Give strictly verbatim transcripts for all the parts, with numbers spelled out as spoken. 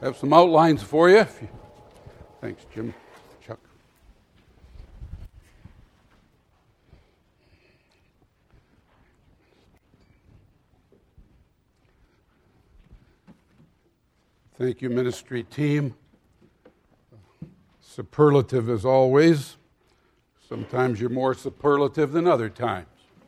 I have some outlines for you. Thanks, Jim. Chuck. Thank you, ministry team. Superlative as always. Sometimes you're more superlative than other times.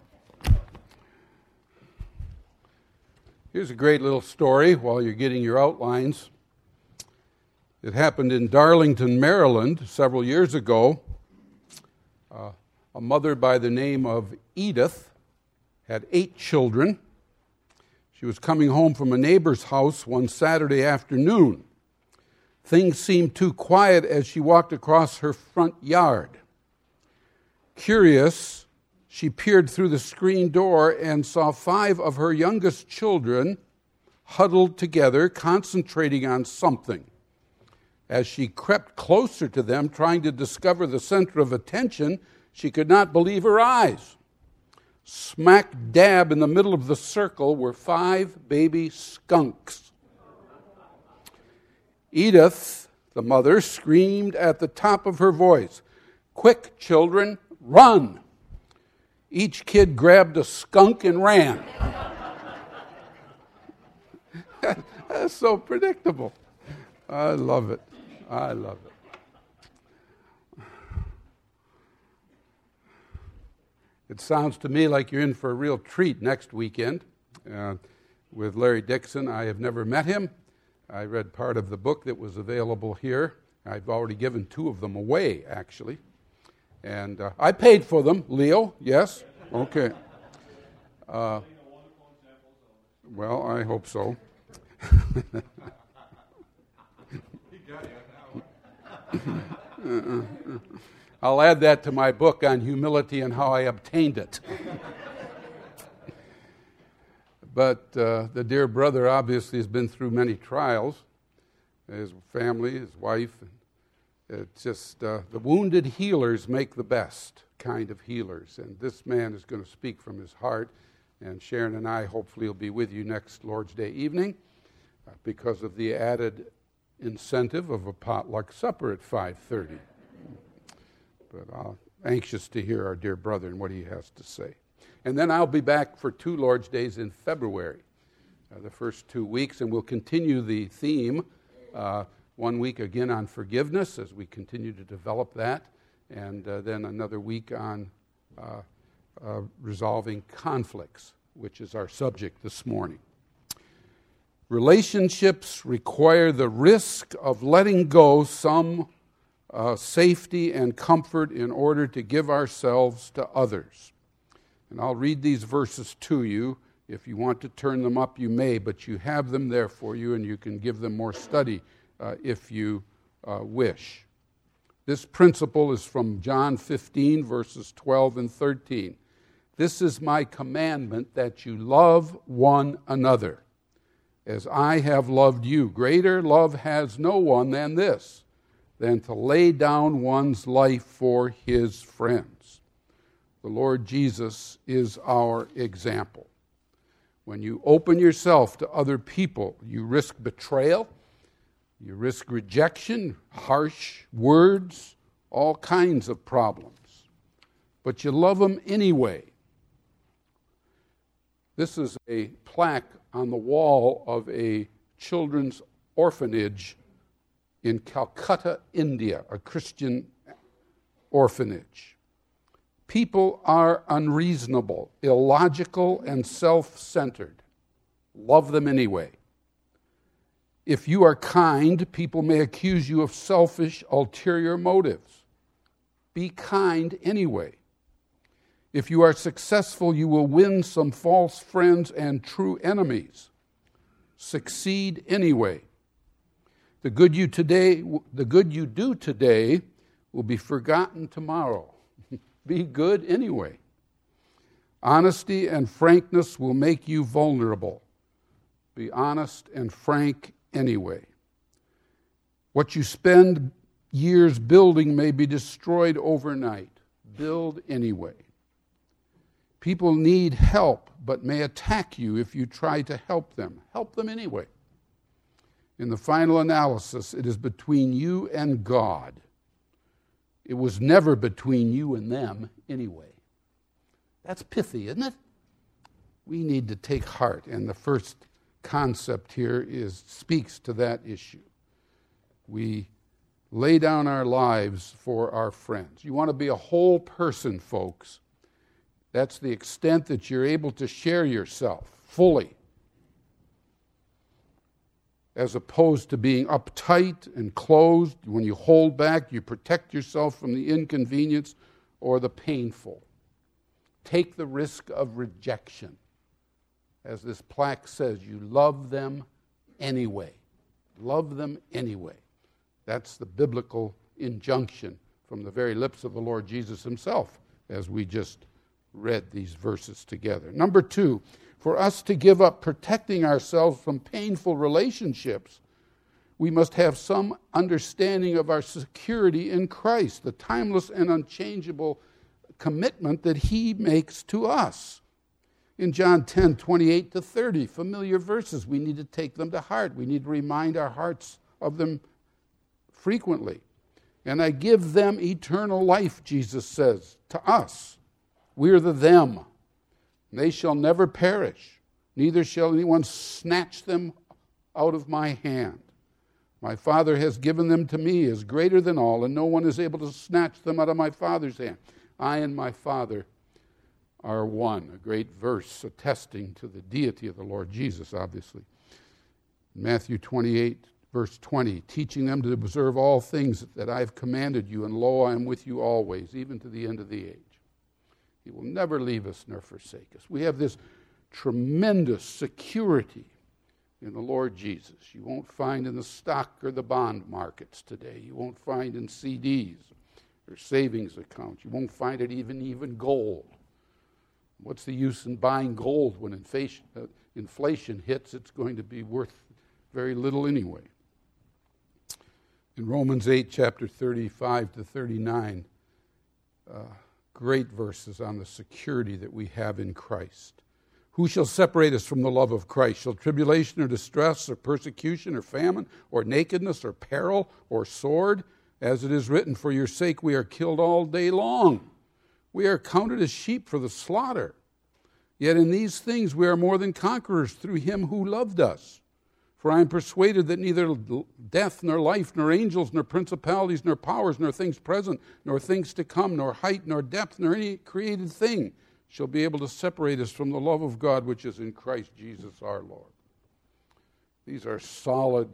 Here's a great little story while you're getting your outlines. It happened in Darlington, Maryland, several years ago. Uh, a mother by the name of Edith had eight children. She was coming home from a neighbor's house one Saturday afternoon. Things seemed too quiet as she walked across her front yard. Curious, she peered through the screen door and saw five of her youngest children huddled together, concentrating on something. As she crept closer to them, trying to discover the center of attention, she could not believe her eyes. Smack dab in the middle of the circle were five baby skunks. Edith, the mother, screamed at the top of her voice, "Quick, children, run!" Each kid grabbed a skunk and ran. That's so predictable. I love it. I love it. It sounds to me like you're in for a real treat next weekend uh, with Larry Dixon. I have never met him. I read part of the book that was available here. I've already given two of them away, actually. And uh, I paid for them. Leo, yes? Okay. Uh, well, I hope so. I'll add that to my book on humility and how I obtained it. But uh, the dear brother obviously has been through many trials. His family, his wife. It's just uh, the wounded healers make the best kind of healers. And this man is going to speak from his heart. And Sharon and I hopefully will be with you next Lord's Day evening uh, because of the added incentive of a potluck supper at five thirty. But I'm anxious to hear our dear brother and what he has to say. And then I'll be back for two Lord's Days in February, uh, the first two weeks, and we'll continue the theme uh, one week again on forgiveness as we continue to develop that, and uh, then another week on uh, uh, resolving conflicts, which is our subject this morning. Relationships require the risk of letting go some uh, safety and comfort in order to give ourselves to others. And I'll read these verses to you. If you want to turn them up, you may, but you have them there for you, and you can give them more study uh, if you uh, wish. This principle is from John fifteen, verses twelve and thirteen. "This is my commandment, that you love one another. As I have loved you, greater love has no one than this, than to lay down one's life for his friends." The Lord Jesus is our example. When you open yourself to other people, you risk betrayal, you risk rejection, harsh words, all kinds of problems. But you love them anyway. This is a plaque on the wall of a children's orphanage in Calcutta, India, a Christian orphanage. People are unreasonable, illogical, and self-centered. Love them anyway. If you are kind, people may accuse you of selfish, ulterior motives. Be kind anyway. If you are successful, you will win some false friends and true enemies. Succeed anyway. The good you today, the good you do today will be forgotten tomorrow. Be good anyway. Honesty and frankness will make you vulnerable. Be honest and frank anyway. What you spend years building may be destroyed overnight. Build anyway. People need help, but may attack you if you try to help them. Help them anyway. In the final analysis, it is between you and God. It was never between you and them anyway. That's pithy, isn't it? We need to take heart, and the first concept here is speaks to that issue. We lay down our lives for our friends. You want to be a whole person, folks. That's the extent that you're able to share yourself fully, as opposed to being uptight and closed. When you hold back, you protect yourself from the inconvenience or the painful. Take the risk of rejection. As this plaque says, you love them anyway. Love them anyway. That's the biblical injunction from the very lips of the Lord Jesus himself, as we just read these verses together. Number two, for us to give up protecting ourselves from painful relationships, we must have some understanding of our security in Christ, the timeless and unchangeable commitment that he makes to us. In John ten, twenty-eight to thirty, familiar verses, we need to take them to heart. We need to remind our hearts of them frequently. And I give them eternal life, Jesus says, to us. We're the them. They shall never perish, neither shall anyone snatch them out of my hand. My Father has given them to me as greater than all, and no one is able to snatch them out of my Father's hand. I and my Father are one. A great verse attesting to the deity of the Lord Jesus, obviously. Matthew twenty-eight, verse twenty, teaching them to observe all things that I have commanded you, and lo, I am with you always, even to the end of the age. He will never leave us nor forsake us. We have this tremendous security in the Lord Jesus. You won't find in the stock or the bond markets today. You won't find in C Ds or savings accounts. You won't find it even even gold. What's the use in buying gold when inflation, uh, inflation hits? It's going to be worth very little anyway. In Romans eight, chapter thirty-five to thirty-nine, uh, great verses on the security that we have in Christ. Who shall separate us from the love of Christ? Shall tribulation or distress or persecution or famine or nakedness or peril or sword? As it is written, for your sake we are killed all day long. We are counted as sheep for the slaughter. Yet in these things we are more than conquerors through him who loved us. For I am persuaded that neither death, nor life, nor angels, nor principalities, nor powers, nor things present, nor things to come, nor height, nor depth, nor any created thing shall be able to separate us from the love of God which is in Christ Jesus our Lord. These are solid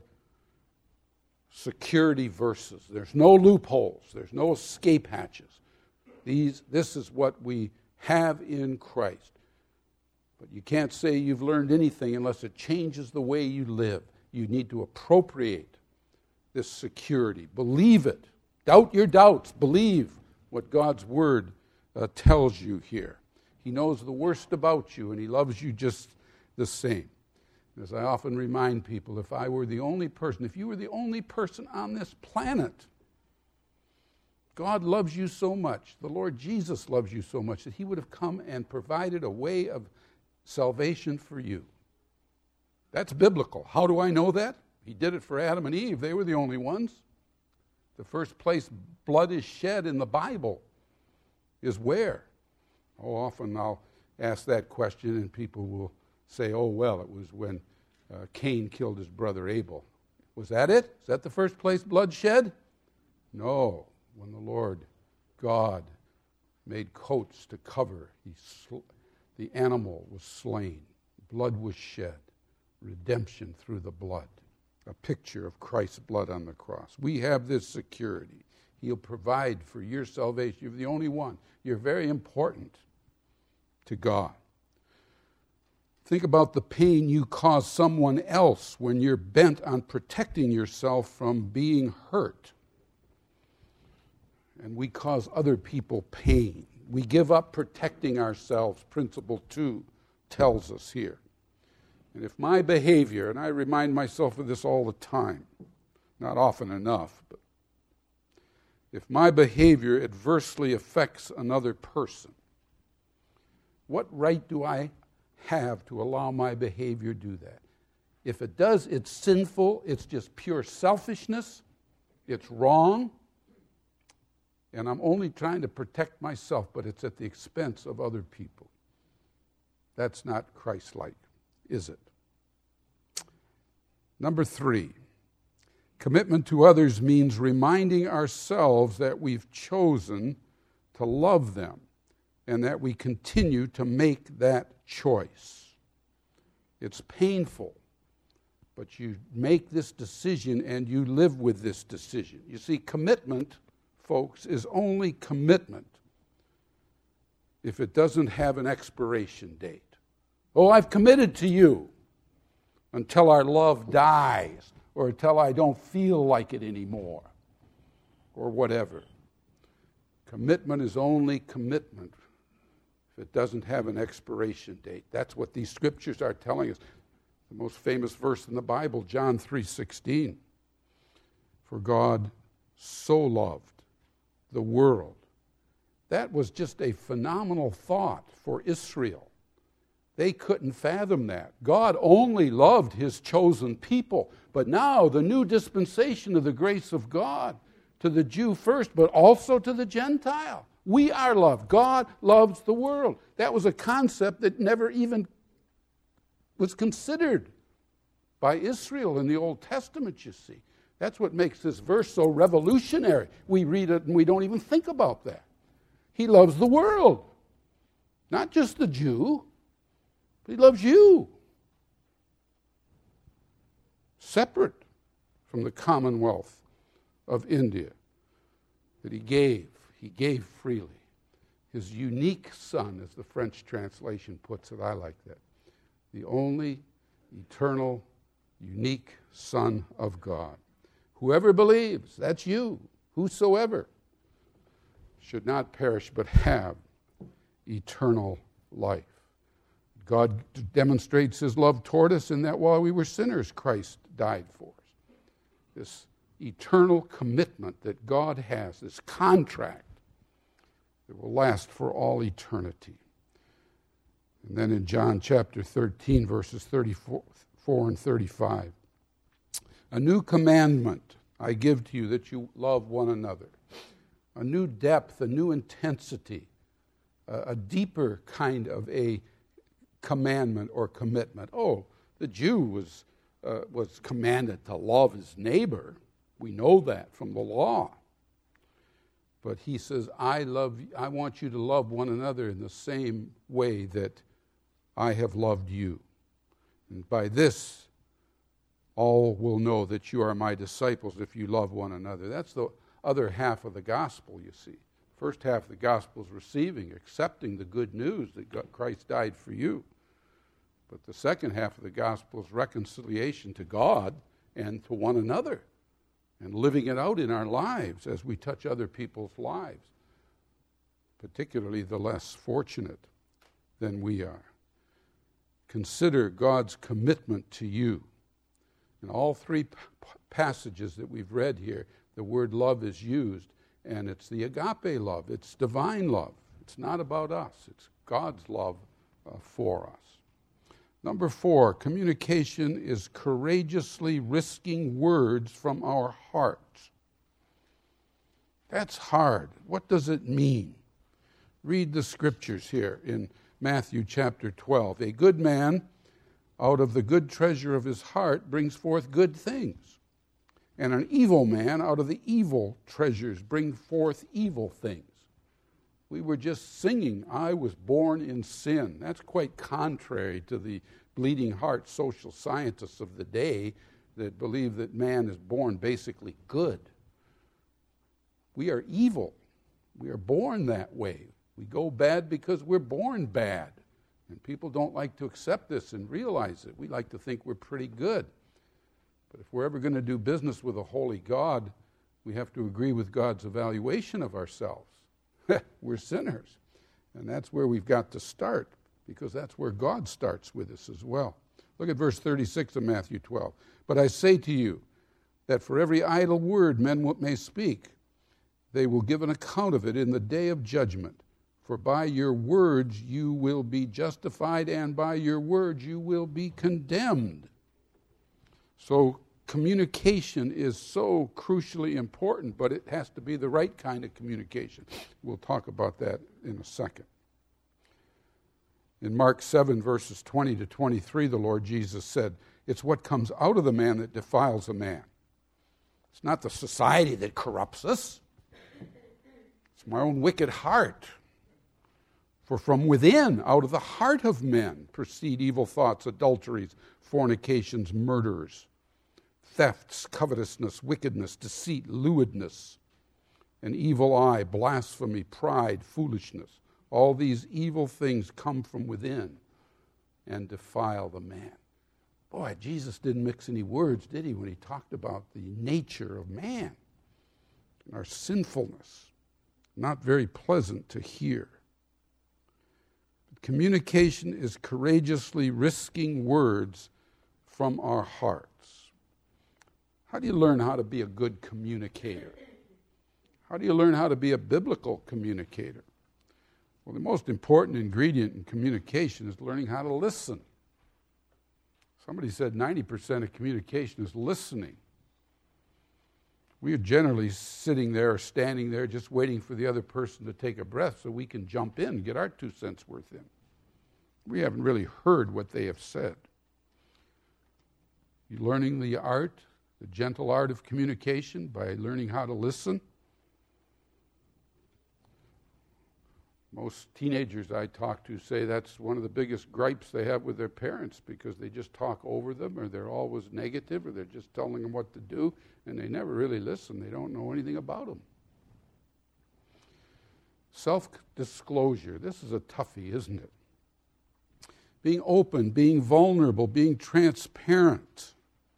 security verses. There's no loopholes. There's no escape hatches. These, this is what we have in Christ. But you can't say you've learned anything unless it changes the way you live. You need to appropriate this security. Believe it. Doubt your doubts. Believe what God's Word uh, tells you here. He knows the worst about you, and He loves you just the same. As I often remind people, if I were the only person, if you were the only person on this planet, God loves you so much, the Lord Jesus loves you so much, that He would have come and provided a way of salvation for you. That's biblical. How do I know that? He did it for Adam and Eve. They were the only ones. The first place blood is shed in the Bible is where? Oh, often I'll ask that question and people will say, oh, well, it was when uh, Cain killed his brother Abel. Was that it? Is that the first place blood shed? No. When the Lord God made coats to cover, he sl- the animal was slain. Blood was shed. Redemption through the blood. A picture of Christ's blood on the cross. We have this security. He'll provide for your salvation. You're the only one. You're very important to God. Think about the pain you cause someone else when you're bent on protecting yourself from being hurt. And we cause other people pain. We give up protecting ourselves, principle two tells us here. And if my behavior, and I remind myself of this all the time, not often enough, but if my behavior adversely affects another person, what right do I have to allow my behavior to do that? If it does, it's sinful, it's just pure selfishness, it's wrong, and I'm only trying to protect myself, but it's at the expense of other people. That's not Christ-like, is it? Number three, commitment to others means reminding ourselves that we've chosen to love them and that we continue to make that choice. It's painful, but you make this decision and you live with this decision. You see, commitment, folks, is only commitment if it doesn't have an expiration date. Oh, I've committed to you until our love dies or until I don't feel like it anymore or whatever. Commitment is only commitment if it doesn't have an expiration date. That's what these scriptures are telling us. The most famous verse in the Bible, John three sixteen. For God so loved the world. That was just a phenomenal thought for Israel. They couldn't fathom that. God only loved his chosen people. But now the new dispensation of the grace of God, to the Jew first, but also to the Gentile. We are loved. God loves the world. That was a concept that never even was considered by Israel in the Old Testament, you see. That's what makes this verse so revolutionary. We read it and we don't even think about that. He loves the world, not just the Jew, but he loves you. Separate from the Commonwealth of India that he gave. He gave freely. His unique son, as the French translation puts it, I like that. The only eternal, unique Son of God. Whoever believes, that's you, whosoever, should not perish but have eternal life. God demonstrates his love toward us in that while we were sinners, Christ died for us. This eternal commitment that God has, this contract that will last for all eternity. And then in John chapter thirteen, verses thirty-four and thirty-five, a new commandment I give to you, that you love one another. A new depth, a new intensity, a, a deeper kind of a commandment or commitment. Oh, the Jew was uh, was commanded to love his neighbor. We know that from the law. But he says, I love I want you to love one another in the same way that I have loved you. And by this, all will know that you are my disciples if you love one another. That's the other half of the gospel, you see. First half of the gospel is receiving, accepting the good news that Christ died for you. But the second half of the gospel is reconciliation to God and to one another, and living it out in our lives as we touch other people's lives, particularly the less fortunate than we are. Consider God's commitment to you. In all three p- passages that we've read here, the word love is used, and it's the agape love. It's divine love. It's not about us. It's God's love uh, for us. Number four, communication is courageously risking words from our hearts. That's hard. What does it mean? Read the scriptures here in Matthew chapter twelve. A good man out of the good treasure of his heart brings forth good things. And an evil man out of the evil treasures brings forth evil things. We were just singing, I was born in sin. That's quite contrary to the bleeding heart social scientists of the day that believe that man is born basically good. We are evil. We are born that way. We go bad because we're born bad. And people don't like to accept this and realize it. We like to think we're pretty good. But if we're ever going to do business with a holy God, we have to agree with God's evaluation of ourselves. We're sinners. And that's where we've got to start, because that's where God starts with us as well. Look at verse thirty-six of Matthew twelve. But I say to you that for every idle word men may speak, they will give an account of it in the day of judgment. For by your words you will be justified, and by your words you will be condemned. So communication is so crucially important, but it has to be the right kind of communication. We'll talk about that in a second. In Mark seven, verses twenty to twenty-three, the Lord Jesus said, it's what comes out of the man that defiles a man. It's not the society that corrupts us. It's my own wicked heart. For from within, out of the heart of men, proceed evil thoughts, adulteries, fornications, murders, thefts, covetousness, wickedness, deceit, lewdness, an evil eye, blasphemy, pride, foolishness. All these evil things come from within and defile the man. Boy, Jesus didn't mix any words, did he, when he talked about the nature of man and our sinfulness. Not very pleasant to hear. But communication is courageously risking words from our hearts. How do you learn how to be a good communicator? How do you learn how to be a biblical communicator? Well, the most important ingredient in communication is learning how to listen. Somebody said ninety percent of communication is listening. We are generally sitting there or standing there just waiting for the other person to take a breath so we can jump in and get our two cents worth in. We haven't really heard what they have said. You're learning the art, the gentle art of communication by learning how to listen. Most teenagers I talk to say that's one of the biggest gripes they have with their parents, because they just talk over them, or they're always negative, or they're just telling them what to do, and they never really listen. They don't know anything about them. Self-disclosure. This is a toughie, isn't it? Being open, being vulnerable, being transparent.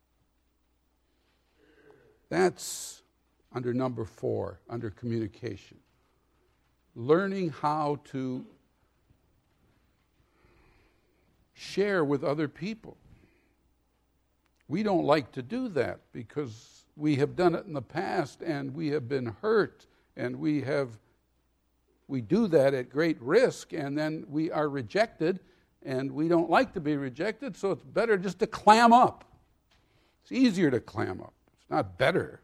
That's under number four, under communication. Learning how to share with other people. We don't like to do that because we have done it in the past and we have been hurt, and we have we do that at great risk, and then we are rejected, and we don't like to be rejected, so it's better just to clam up. It's easier to clam up. It's not better.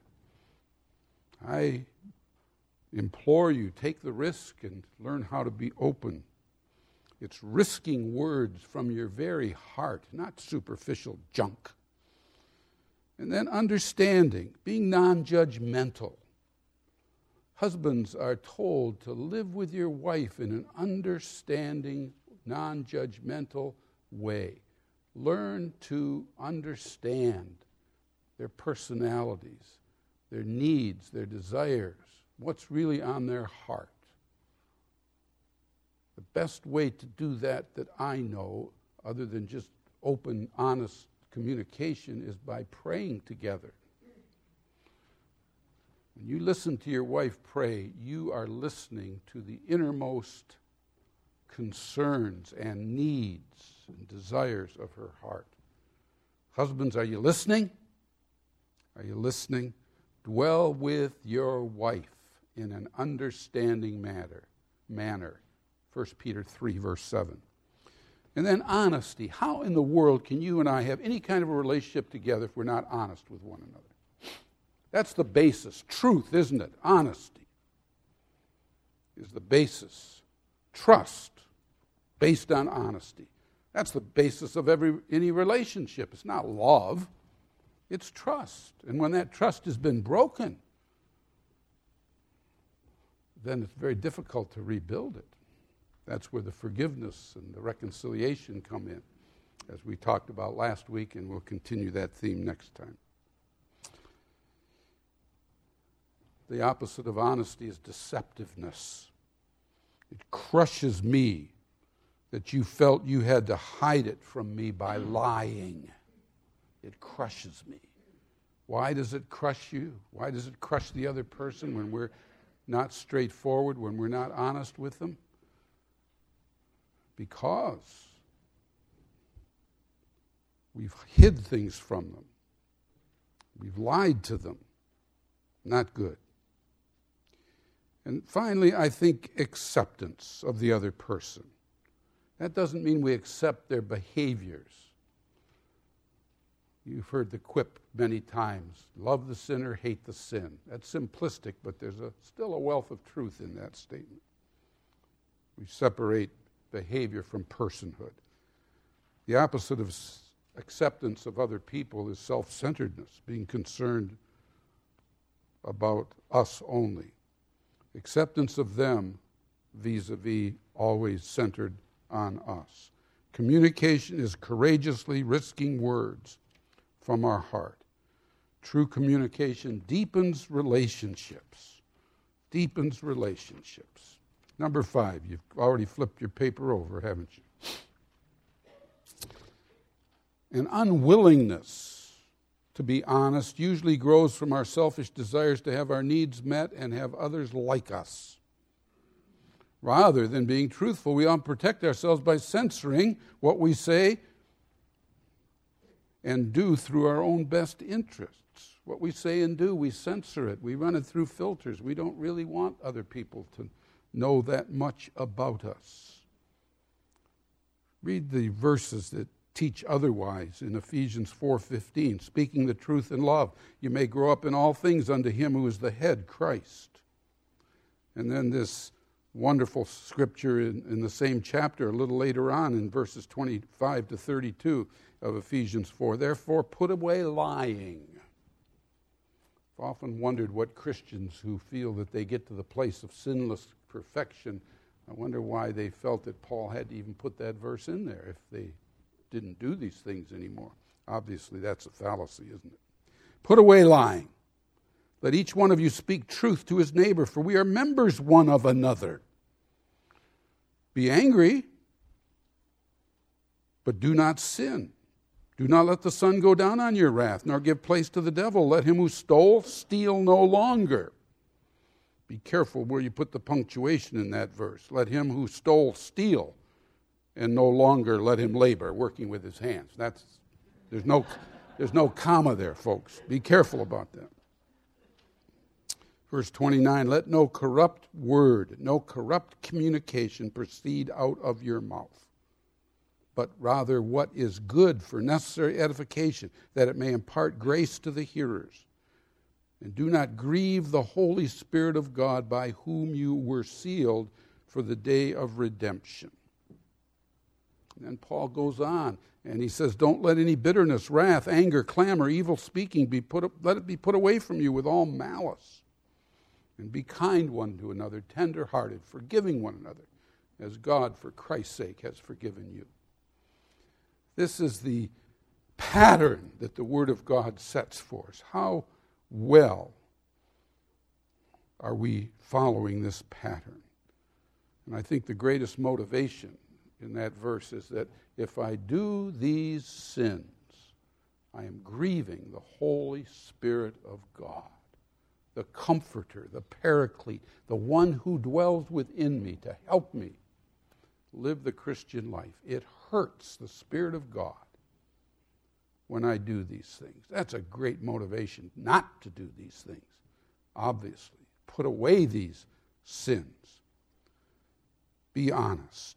I implore you, take the risk and learn how to be open. It's risking words from your very heart, not superficial junk. And then understanding, being non-judgmental. Husbands are told to live with your wife in an understanding, non-judgmental way. Learn to understand their personalities, their needs, their desires, what's really on their heart. The best way to do that that I know, other than just open, honest communication, is by praying together. When you listen to your wife pray, you are listening to the innermost concerns and needs and desires of her heart. Husbands, are you listening? Are you listening? Dwell with your wife in an understanding manner. manner. First Peter three, verse seven. And then honesty. How in the world can you and I have any kind of a relationship together if we're not honest with one another? That's the basis. Truth, isn't it? Honesty is the basis. Trust, based on honesty. That's the basis of every any relationship. It's not love. It's trust. And when that trust has been broken, then it's very difficult to rebuild it. That's where the forgiveness and the reconciliation come in, as we talked about last week, and we'll continue that theme next time. The opposite of honesty is deceptiveness. It crushes me that you felt you had to hide it from me by lying. It crushes me. Why does it crush you? Why does it crush the other person when we're not straightforward, when we're not honest with them? Because we've hid things from them. We've lied to them. Not good. And finally, I think acceptance of the other person. That doesn't mean we accept their behaviors. You've heard the quip many times, love the sinner, hate the sin. That's simplistic, but there's a, still a wealth of truth in that statement. We separate behavior from personhood. The opposite of acceptance of other people is self-centeredness, being concerned about us only. Acceptance of them vis-a-vis always centered on us. Communication is courageously risking words from our heart. True communication deepens relationships. Deepens relationships. Number five, you've already flipped your paper over, haven't you? An unwillingness to be honest usually grows from our selfish desires to have our needs met and have others like us. Rather than being truthful, we often protect ourselves by censoring what we say and do through our own best interests. What we say and do, we censor it. We run it through filters. We don't really want other people to know that much about us. Read the verses that teach otherwise in Ephesians four fifteen. Speaking the truth in love, you may grow up in all things unto him who is the head, Christ. And then this wonderful scripture in, in the same chapter a little later on in verses twenty-five to thirty-two of Ephesians four. Therefore, put away lying. I've often wondered what Christians who feel that they get to the place of sinless perfection, I wonder why they felt that Paul had to even put that verse in there if they didn't do these things anymore. Obviously, that's a fallacy, isn't it? Put away lying. Let each one of you speak truth to his neighbor, for we are members one of another. Be angry, but do not sin. Do not let the sun go down on your wrath, nor give place to the devil. Let him who stole steal no longer. Be careful where you put the punctuation in that verse. Let him who stole steal, and no longer let him labor, working with his hands. That's there's no there's no comma there, folks. Be careful about that. Verse twenty-nine, let no corrupt word, no corrupt communication proceed out of your mouth, but rather what is good for necessary edification, that it may impart grace to the hearers. And do not grieve the Holy Spirit of God, by whom you were sealed for the day of redemption. And then Paul goes on, and he says, don't let any bitterness, wrath, anger, clamor, evil speaking be put, let it be put away from you with all malice. And be kind one to another, tender-hearted, forgiving one another, as God, for Christ's sake, has forgiven you. This is the pattern that the Word of God sets for us. How well are we following this pattern? And I think the greatest motivation in that verse is that if I do these sins, I am grieving the Holy Spirit of God, the Comforter, the Paraclete, the one who dwells within me to help me live the Christian life. It hurts the Spirit of God when I do these things. That's a great motivation not to do these things, obviously. Put away these sins. Be honest.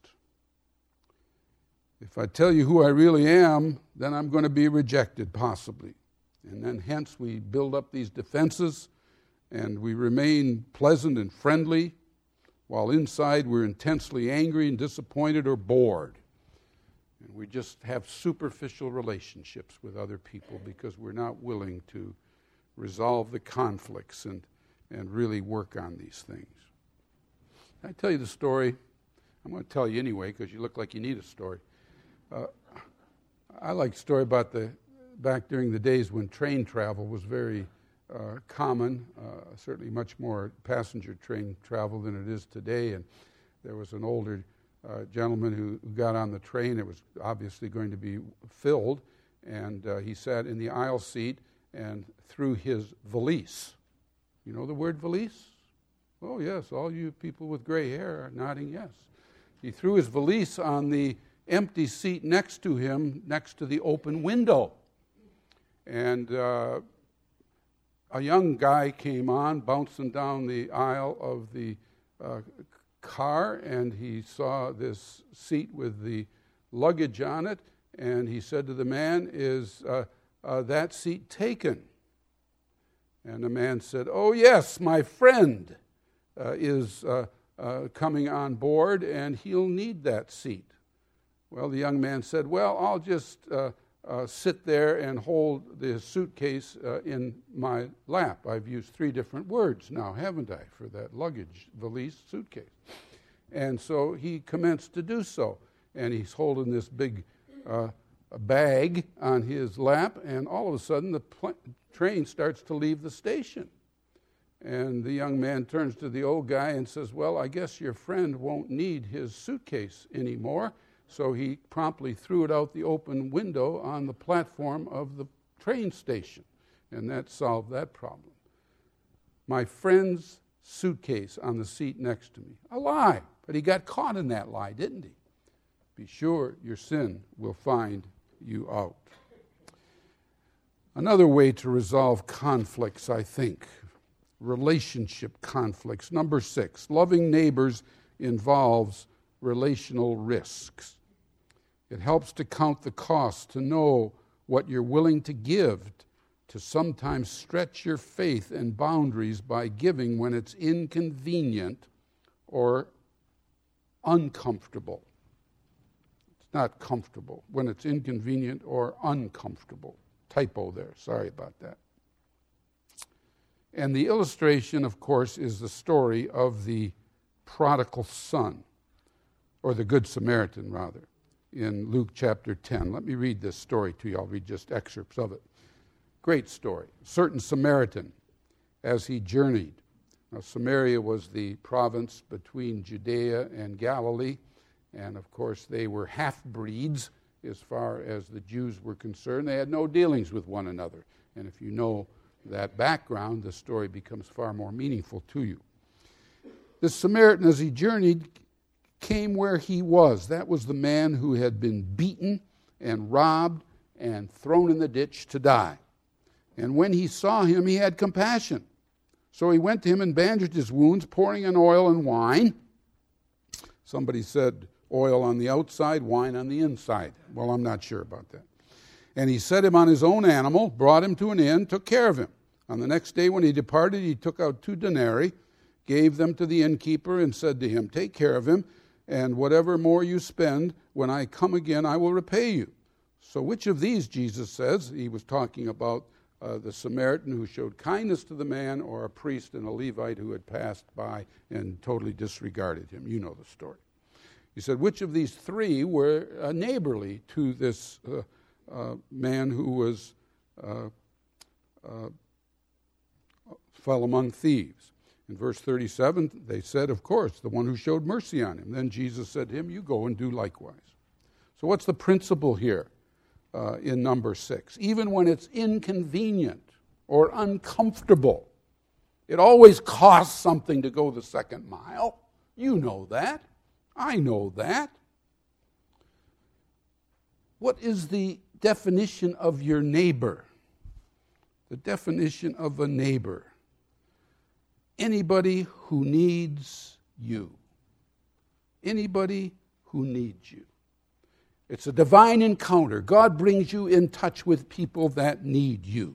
If I tell you who I really am, then I'm going to be rejected, possibly. And then hence we build up these defenses and we remain pleasant and friendly, while inside we're intensely angry and disappointed or bored. And we just have superficial relationships with other people because we're not willing to resolve the conflicts and, and really work on these things. Can I tell you the story? I'm going to tell you anyway because you look like you need a story. Uh, I like a story about the back during the days when train travel was very uh, common, uh, certainly much more passenger train travel than it is today. And there was an older uh, gentleman who, who got on the train. It was obviously going to be filled, and uh, he sat in the aisle seat and threw his valise. You know the word valise? Oh, yes, all you people with gray hair are nodding yes. He threw his valise on the empty seat next to him, next to the open window. And uh, a young guy came on, bouncing down the aisle of the uh, car, and he saw this seat with the luggage on it, and he said to the man, is uh, uh, that seat taken? And the man said, oh, yes, my friend uh, is uh, uh, coming on board, and he'll need that seat. Well, the young man said, well, I'll just uh, uh, sit there and hold the suitcase uh, in my lap. I've used three different words now, haven't I, for that luggage, valise, suitcase. And so he commenced to do so. And he's holding this big uh, bag on his lap, and all of a sudden the pl- train starts to leave the station. And the young man turns to the old guy and says, well, I guess your friend won't need his suitcase anymore. So he promptly threw it out the open window on the platform of the train station. And that solved that problem. My friend's suitcase on the seat next to me. A lie. But he got caught in that lie, didn't he? Be sure your sin will find you out. Another way to resolve conflicts, I think, relationship conflicts. Number six, loving neighbors involves relational risks. It helps to count the cost, to know what you're willing to give, to sometimes stretch your faith and boundaries by giving when it's inconvenient or uncomfortable. It's not comfortable, when it's inconvenient or uncomfortable. Typo there, sorry about that. And the illustration, of course, is the story of the prodigal son, or the Good Samaritan, rather, in Luke chapter ten. Let me read this story to you. I'll read just excerpts of it. Great story. A certain Samaritan, as he journeyed. Now, Samaria was the province between Judea and Galilee, and of course they were half-breeds as far as the Jews were concerned. They had no dealings with one another. And if you know that background, the story becomes far more meaningful to you. The Samaritan, as he journeyed, came where he was. That was the man who had been beaten and robbed and thrown in the ditch to die. And when he saw him, he had compassion. So he went to him and bandaged his wounds, pouring in oil and wine. Somebody said oil on the outside, wine on the inside. Well, I'm not sure about that. And he set him on his own animal, brought him to an inn, took care of him. On the next day when he departed, he took out two denarii, gave them to the innkeeper, and said to him, take care of him, and whatever more you spend, when I come again, I will repay you. So which of these, Jesus says, he was talking about uh, the Samaritan who showed kindness to the man, or a priest and a Levite who had passed by and totally disregarded him. You know the story. He said, which of these three were uh, neighborly to this uh, uh, man who was uh, uh, fell among thieves? In verse thirty-seven, they said, of course, the one who showed mercy on him. Then Jesus said to him, you go and do likewise. So what's the principle here uh, in number six? Even when it's inconvenient or uncomfortable, it always costs something to go the second mile. You know that. I know that. What is the definition of your neighbor? The definition of a neighbor. Anybody who needs you. Anybody who needs you. It's a divine encounter. God brings you in touch with people that need you.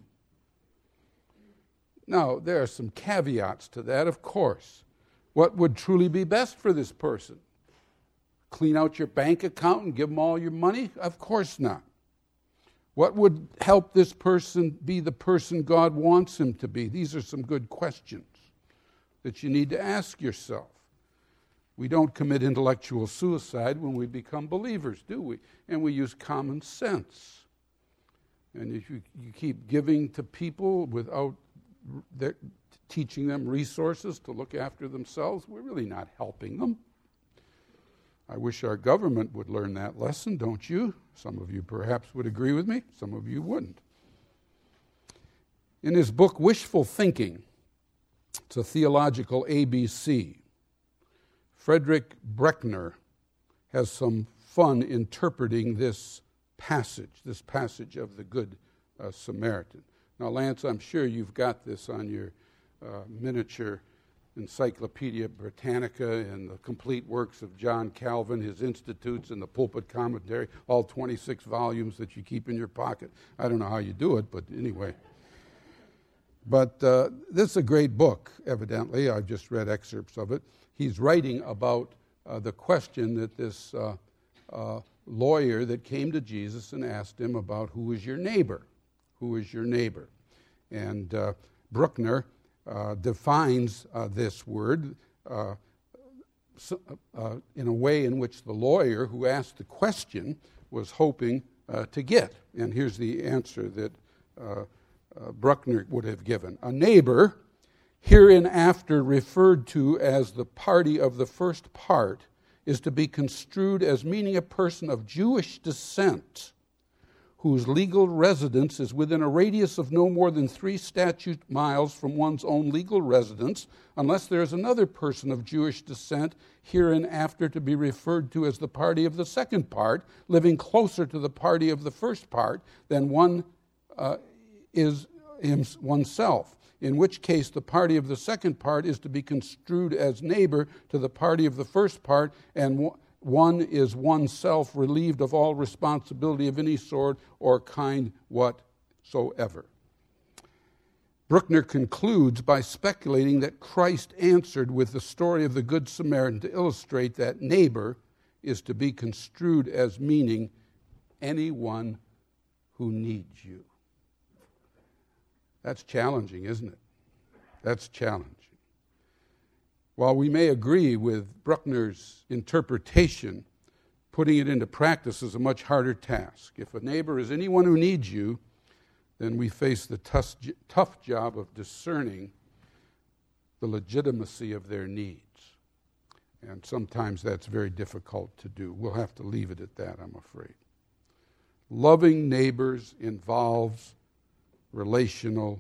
Now, there are some caveats to that, of course. What would truly be best for this person? Clean out your bank account and give them all your money? Of course not. What would help this person be the person God wants him to be? These are some good questions that you need to ask yourself. We don't commit intellectual suicide when we become believers, do we? And we use common sense. And if you, you keep giving to people without their, teaching them resources to look after themselves, we're really not helping them. I wish our government would learn that lesson, don't you? Some of you perhaps would agree with me. Some of you wouldn't. In his book, Wishful Thinking, it's a theological A B C, Frederick Breckner has some fun interpreting this passage, this passage of the Good uh, Samaritan. Now, Lance, I'm sure you've got this on your uh, miniature Encyclopedia Britannica and the complete works of John Calvin, his Institutes and the Pulpit Commentary, all twenty-six volumes that you keep in your pocket. I don't know how you do it, but anyway. But uh, this is a great book, evidently. I've just read excerpts of it. He's writing about uh, the question that this uh, uh, lawyer that came to Jesus and asked him about who is your neighbor? Who is your neighbor? And uh, Bruckner uh, defines uh, this word uh, so, uh, in a way in which the lawyer who asked the question was hoping uh, to get. And here's the answer that uh, uh, Bruckner would have given. A neighbor, hereinafter referred to as the party of the first part, is to be construed as meaning a person of Jewish descent whose legal residence is within a radius of no more than three statute miles from one's own legal residence, unless there is another person of Jewish descent hereinafter to be referred to as the party of the second part, living closer to the party of the first part than one uh, is oneself, in which case the party of the second part is to be construed as neighbor to the party of the first part, and one is oneself relieved of all responsibility of any sort or kind whatsoever. Bruckner concludes by speculating that Christ answered with the story of the Good Samaritan to illustrate that neighbor is to be construed as meaning anyone who needs you. That's challenging, isn't it? That's challenging. While we may agree with Bruckner's interpretation, putting it into practice is a much harder task. If a neighbor is anyone who needs you, then we face the tough, tough job of discerning the legitimacy of their needs. And sometimes that's very difficult to do. We'll have to leave it at that, I'm afraid. Loving neighbors involves relational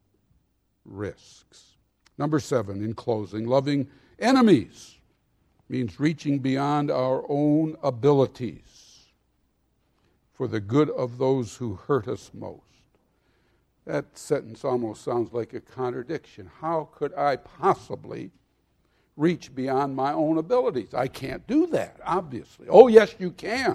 risks. Number seven, in closing, loving enemies means reaching beyond our own abilities for the good of those who hurt us most. That sentence almost sounds like a contradiction. How could I possibly reach beyond my own abilities? I can't do that, obviously. Oh, yes, you can.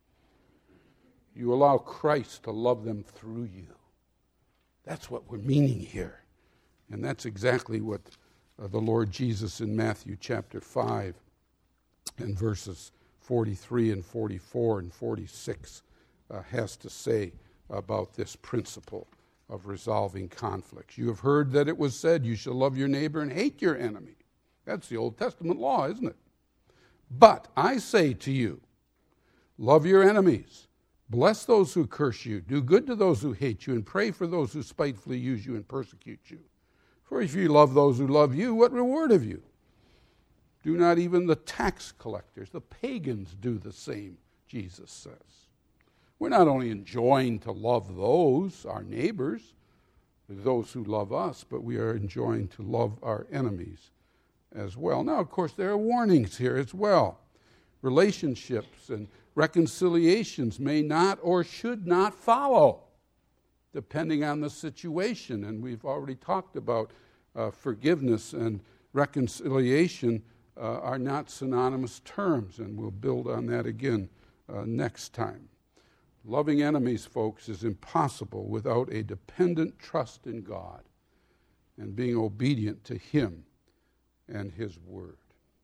You allow Christ to love them through you. That's what we're meaning here. And that's exactly what uh, the Lord Jesus in Matthew chapter five and verses forty-three and forty-four and forty-six uh, has to say about this principle of resolving conflicts. You have heard that it was said, you shall love your neighbor and hate your enemy. That's the Old Testament law, isn't it? But I say to you, love your enemies. Bless those who curse you. Do good to those who hate you, and pray for those who spitefully use you and persecute you. For if you love those who love you, what reward have you? Do not even the tax collectors, the pagans, do the same, Jesus says. We're not only enjoined to love those, our neighbors, those who love us, but we are enjoined to love our enemies as well. Now, of course, there are warnings here as well. Relationships and reconciliations may not or should not follow, depending on the situation. And we've already talked about uh, forgiveness and reconciliation uh, are not synonymous terms, and we'll build on that again uh, next time. Loving enemies, folks, is impossible without a dependent trust in God and being obedient to Him and His Word.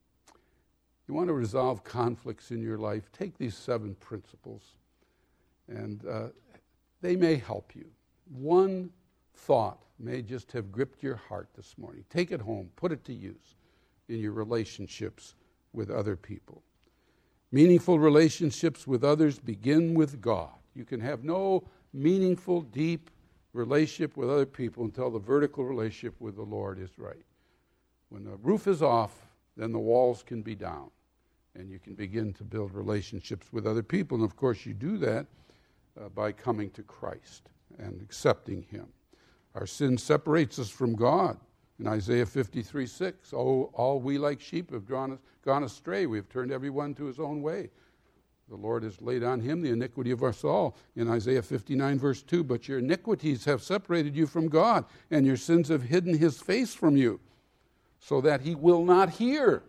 You want to resolve conflicts in your life, take these seven principles, and uh, they may help you. One thought may just have gripped your heart this morning. Take it home, put it to use in your relationships with other people. Meaningful relationships with others begin with God. You can have no meaningful, deep relationship with other people until the vertical relationship with the Lord is right. When the roof is off, then the walls can be down, and you can begin to build relationships with other people. And of course, you do that uh, by coming to Christ and accepting Him. Our sin separates us from God. In Isaiah fifty-three six, oh, all we like sheep have drawn, gone astray. We have turned everyone to his own way. The Lord has laid on Him the iniquity of us all. In Isaiah fifty-nine verse two, but your iniquities have separated you from God, and your sins have hidden His face from you, so that he will not hear.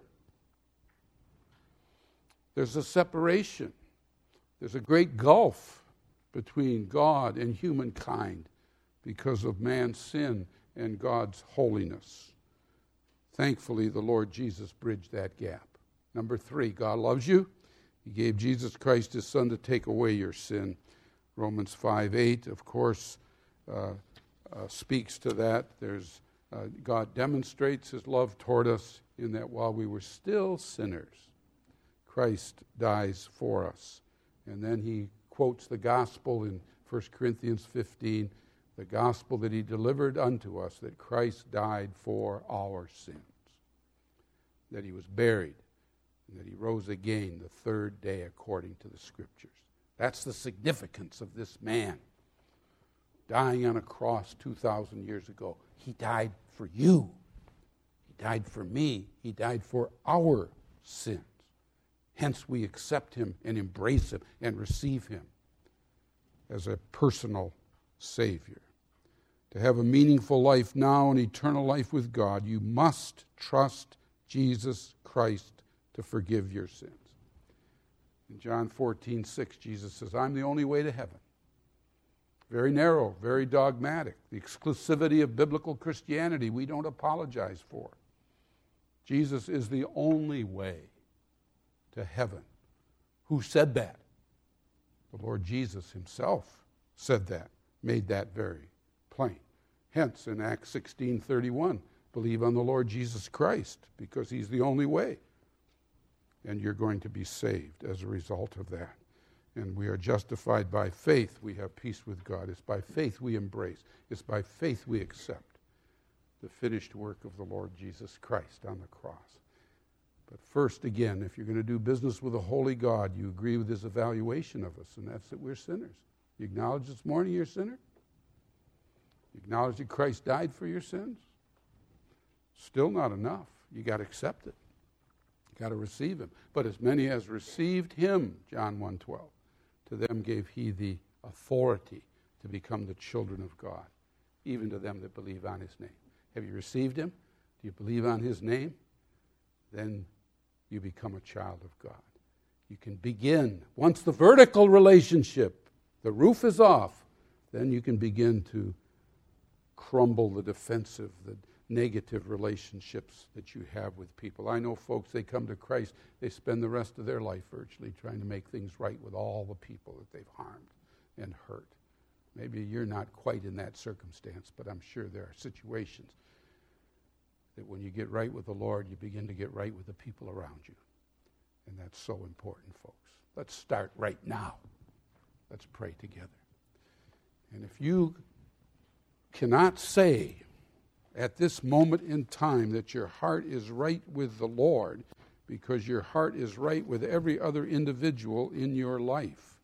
There's a separation. There's a great gulf between God and humankind because of man's sin and God's holiness. Thankfully, the Lord Jesus bridged that gap. Number three, God loves you. He gave Jesus Christ, his Son, to take away your sin. Romans five eight, of course, uh, uh, speaks to that. There's uh, God demonstrates his love toward us in that while we were still sinners, Christ dies for us. And then he quotes the gospel in First Corinthians fifteen, the gospel that he delivered unto us, that Christ died for our sins, that he was buried, and that he rose again the third day according to the Scriptures. That's the significance of this man dying on a cross two thousand years ago. He died for you. He died for me. He died for our sins. Hence, we accept him and embrace him and receive him as a personal Savior. To have a meaningful life now and eternal life with God, you must trust Jesus Christ to forgive your sins. In John fourteen six, Jesus says, I'm the only way to heaven. Very narrow, very dogmatic. The exclusivity of biblical Christianity we don't apologize for. Jesus is the only way to heaven. Who said that? The Lord Jesus himself said that, made that very plain. Hence, in Acts sixteen thirty-one, believe on the Lord Jesus Christ, because he's the only way. And you're going to be saved as a result of that. And we are justified by faith. We have peace with God. It's by faith we embrace. It's by faith we accept the finished work of the Lord Jesus Christ on the cross. But first, again, if you're going to do business with a holy God, you agree with his evaluation of us, and that's that we're sinners. You acknowledge this morning you're a sinner? You acknowledge that Christ died for your sins? Still not enough. You got to accept it. You got to receive him. But as many as received him, John one twelve, to them gave he the authority to become the children of God, even to them that believe on his name. Have you received him? Do you believe on his name? Then you become a child of God. You can begin. Once the vertical relationship, the roof is off, then you can begin to crumble the defensive, the negative relationships that you have with people. I know folks, they come to Christ, they spend the rest of their life virtually trying to make things right with all the people that they've harmed and hurt. Maybe you're not quite in that circumstance, but I'm sure there are situations that when you get right with the Lord, you begin to get right with the people around you. And that's so important, folks. Let's start right now. Let's pray together. And if you cannot say at this moment in time that your heart is right with the Lord, because your heart is right with every other individual in your life,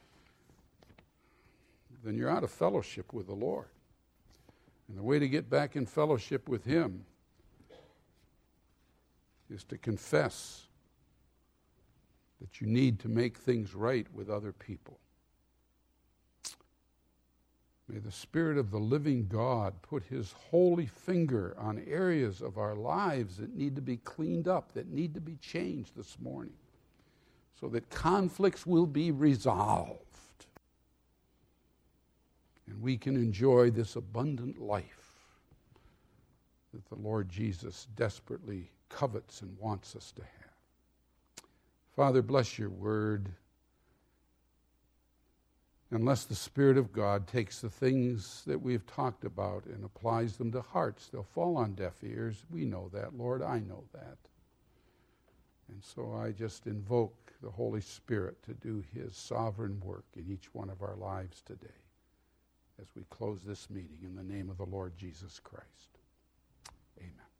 then you're out of fellowship with the Lord. And the way to get back in fellowship with him is to confess that you need to make things right with other people. May the Spirit of the living God put his holy finger on areas of our lives that need to be cleaned up, that need to be changed this morning, so that conflicts will be resolved and we can enjoy this abundant life that the Lord Jesus desperately covets and wants us to have. Father, bless your word. Unless the Spirit of God takes the things that we've talked about and applies them to hearts, they'll fall on deaf ears. We know that, Lord. I know that. And so I just invoke the Holy Spirit to do his sovereign work in each one of our lives today as we close this meeting in the name of the Lord Jesus Christ. Amen.